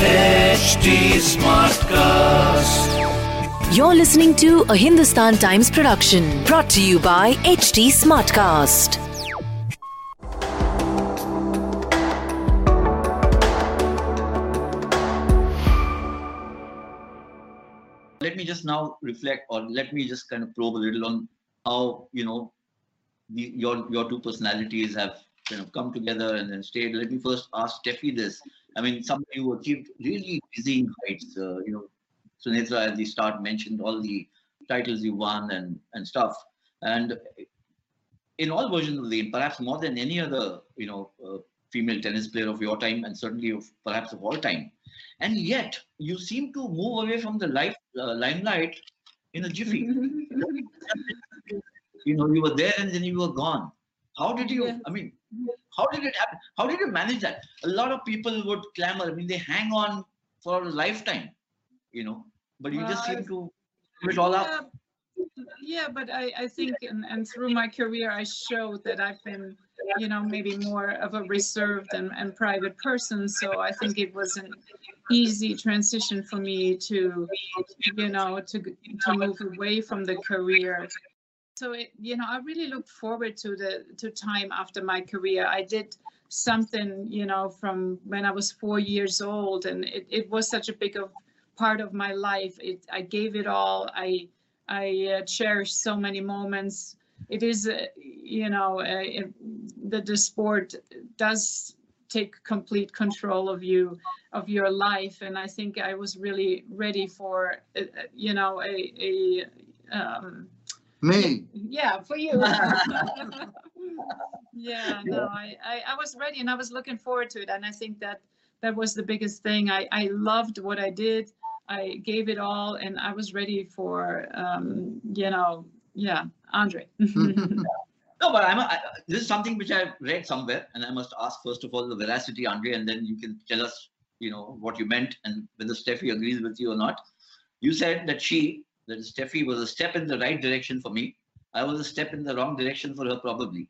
HT Smartcast. You're listening to a Hindustan Times production brought to you by HT Smartcast. Let me just now reflect, or let me just kind of probe a little on how, your two personalities have come together and then stayed. Let me first ask Steffi this. I mean, somebody who achieved really dizzying heights. Sunetra at the start mentioned all the titles you won and stuff. And in all versions of the game, perhaps more than any other, female tennis player of your time, and certainly perhaps of all time. And yet, you seem to move away from the limelight in a jiffy. You were there and then you were gone. How did you, how did it happen? How did you manage that? A lot of people would clamor. I mean, they hang on for a lifetime, but you just seem to give it all up. Yeah, but I think, and through my career, I showed that I've been, maybe more of a reserved and private person. So I think it was an easy transition for me to move away from the career. So, I really looked forward to time after my career. I did something, from when I was 4 years old, and it was such a big part of my life. I gave it all. I cherish so many moments. It is, the sport does take complete control of you, of your life. And I think I was really ready for, me. Yeah, for you. Yeah, no, I was ready and I was looking forward to it. And I think that was the biggest thing. I loved what I did. I gave it all, and I was ready for, Andre. No, but this is something which I've read somewhere, and I must ask first of all the veracity, Andre, and then you can tell us, what you meant and whether Steffi agrees with you or not. You said that Steffi was a step in the right direction for me. I was a step in the wrong direction for her, probably.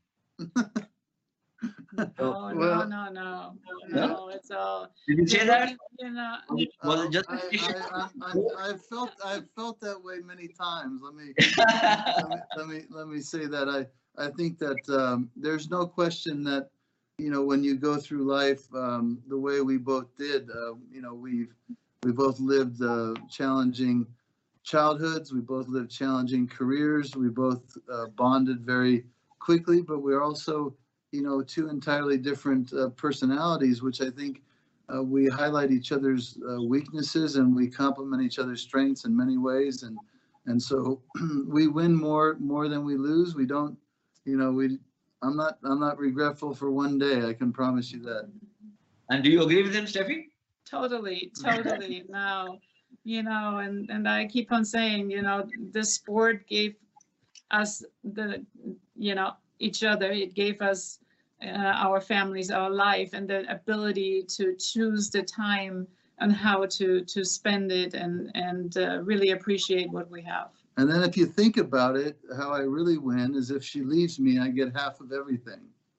No, it's all. Did you say that? Was it just? I felt that way many times. Let me say that I think that there's no question that when you go through life the way we both did, we both lived challenging childhoods. We both lived challenging careers. We both bonded very quickly, but we're also two entirely different personalities, which I think we highlight each other's weaknesses and we complement each other's strengths in many ways. And so we win more than we lose. We don't, I'm not regretful for one day. I can promise you that. And do you agree with him, Steffi? Totally. No, and I keep on saying, the sport gave us each other. It gave us our families, our life, and the ability to choose the time and how to spend it and really appreciate what we have. And then if you think about it, how I really win is if she leaves me, I get half of everything.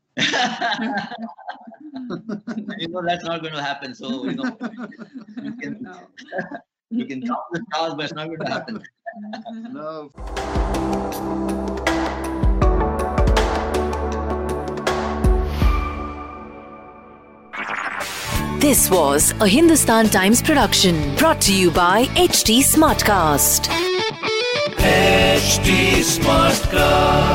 That's not going to happen. So, you can count the stars, but it's not going to happen. No. This was a Hindustan Times production brought to you by HT Smartcast. HT Smartcast.